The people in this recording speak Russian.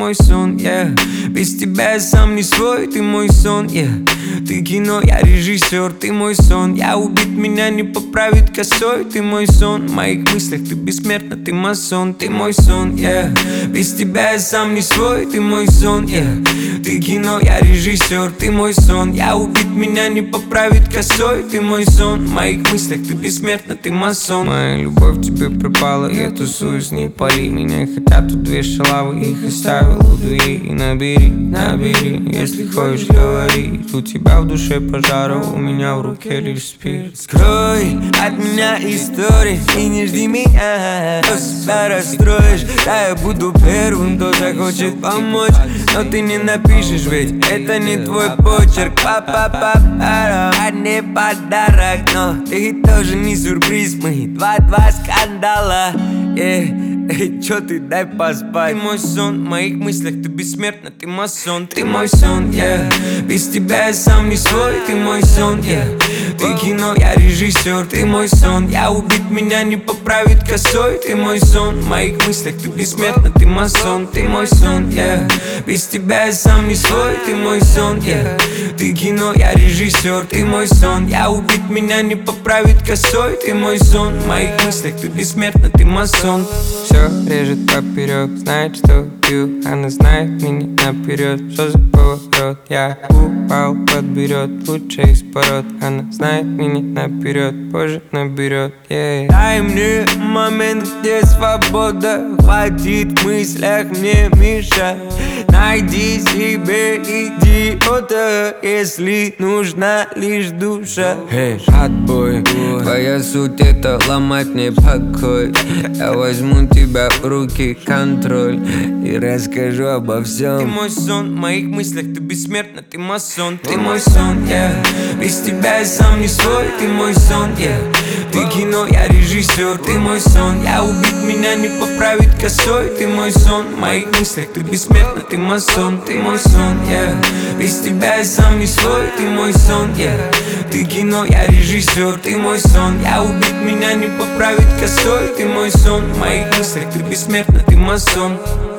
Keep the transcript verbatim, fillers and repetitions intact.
мой сон, yeah. Без тебя я сам не свой, ты мой сон, yeah. Ты кино, я режиссер, ты мой сон. Я убит, меня не поправит косой, ты мой сон. В моих мыслях ты бессмертна, ты масон, ты мой сон, yeah. Без тебя я сам не свой, ты мой сон, yeah. Ты кино, я режиссер, ты мой сон. Я убит, меня не поправит косой, ты мой сон. В моих мыслях ты бессмертна, ты масон. Моя любовь тебе пропала, я тусуюсь, не пали. Меня хотят тут две шалавы, их оставил у двери. И набери, набери, если хочешь, говори. У тебя в душе пожара, у меня в руке лишь спирт. Скрой от меня истории и не жди меня, то себя расстроишь. Да, я буду первым, кто захочет помочь, но ты не напишешь, ведь это не твой почерк. Па-па-па-па-па, а не подарок, но ты тоже не сюрприз. Мы два-два скандала, yeah. Эй, чё ты, дай поспать. Ты мой сон, в моих мыслях ты бессмертна, ты масон. Ты мой сон, yeah. Без тебя я сам не свой, ты мой сон, yeah. Ты кино, я режиссер, ты мой сон. Я убит, меня не поправит косой, ты мой сон. В моих мыслях ты бессмертна, ты масон. Ты мой сон, yeah. Без тебя я сам не свой, ты мой сон, yeah. Ты кино, я режиссер, ты мой сон. Я убит, меня не поправит косой, ты мой сон. В моих мыслях ты бессмертна, ты масон. Все режет поперек, знает, что пью. Она знает меня наперед, что за поворот. Я упал, подберет, лучше из пород. Она знает меня наперед, позже наберет, yeah. Дай мне момент, где свобода, хватит в мыслях мне мешать. Найди себе идиота, если нужна лишь душа. Эй, отбой, твоя суть это ломать мне покой. Я возьму тебя в руки, контроль, и расскажу обо всем. Ты мой сон, в моих мыслях ты бессмертна, ты масон. Ты мой сон, yeah. Без тебя я сам не свой, ты мой сон, yeah. Ты кино, я режиссер, ты мой сон. Я убит, меня не поправит косой, ты мой сон. В моих мыслях ты бессмертна, ты масон. Ты мой сон, yeah. Без тебя я сам не свой, ты мой сон, yeah. Ты кино, я режиссер, ты мой сон. Я убит, меня не поправит косой, ты мой сон. В моих мыслях ты бессмертна, ты масон.